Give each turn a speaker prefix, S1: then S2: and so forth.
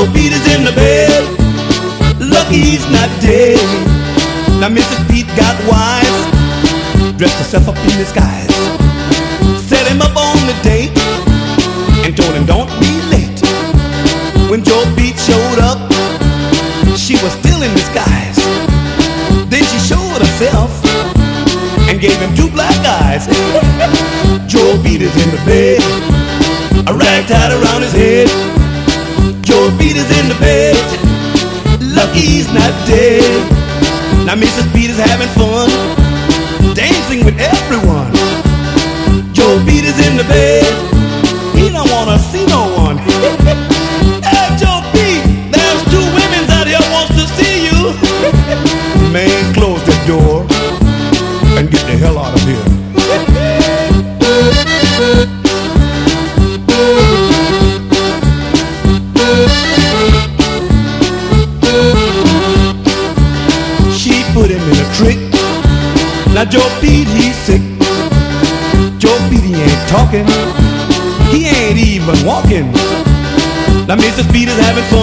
S1: Joe Peter's in the bed. Lucky he's not dead. Now Mrs. Pete got wise, dressed herself up in disguise, set him up on the date, and told him don't be late. When Joe Pete showed up, she was still in disguise. Then she showed herself and gave him two black eyes. Joe Peter's in the bed, a rag tied around his head. Joe Peter's in the bed, lucky he's not dead. Now Mrs. Peter's having fun, dancing with everyone. Joe Peter's in the bed, he don't wanna see no one. Hey Joe Pete, there's two women out here wants to see you. Man, close the door and get the hell out of here. She put him in a trick. Now Joe Pete, he's sick. Joe Pete, he ain't talking, he ain't even walking. Now Mrs. Pete is having fun.